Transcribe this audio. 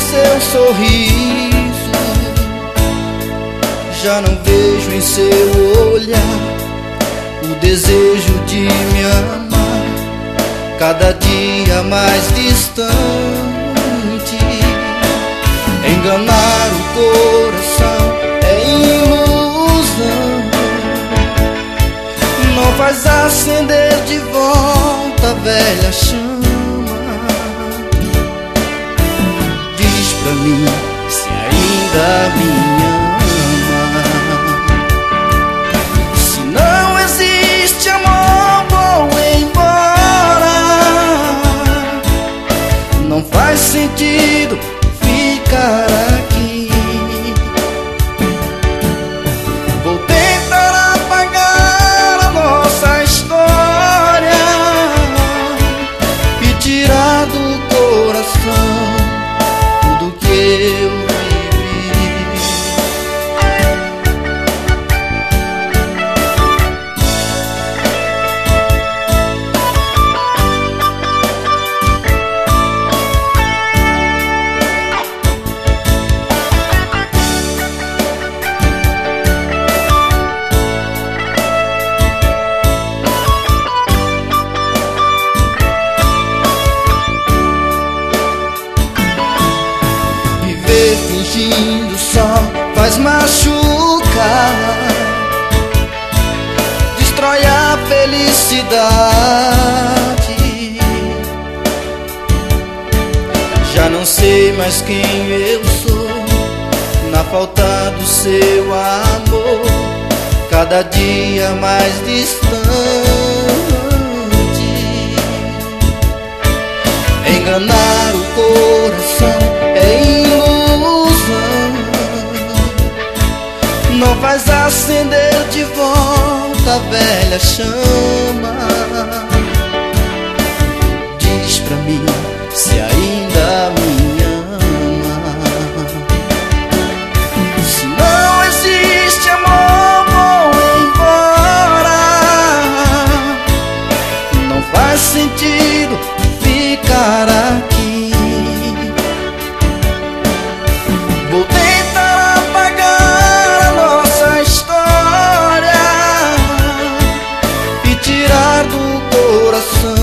seu sorriso, já não vejo em seu olhar o desejo de me amar, cada dia mais distante. Enganar o coração é ilusão, não faz acender de volta a velha chama. Diz pra mim se ainda me ama. Se não existe amor, vou embora. Não faz sentido ficar aqui. Vou tentar apagar a nossa história e tirar do coração tudo que eu vivi. Fingindo só faz machucar, destrói a felicidade. Já não sei mais quem eu sou na falta do seu amor, cada dia mais distante. Enganar o coração é ilusão, não faz acender de volta a velha chama. Diz pra mim se ainda me ama. Se não existe amor, vou embora. Não faz sentido ficar aqui. Vou tentar apagar a nossa história e tirar do coração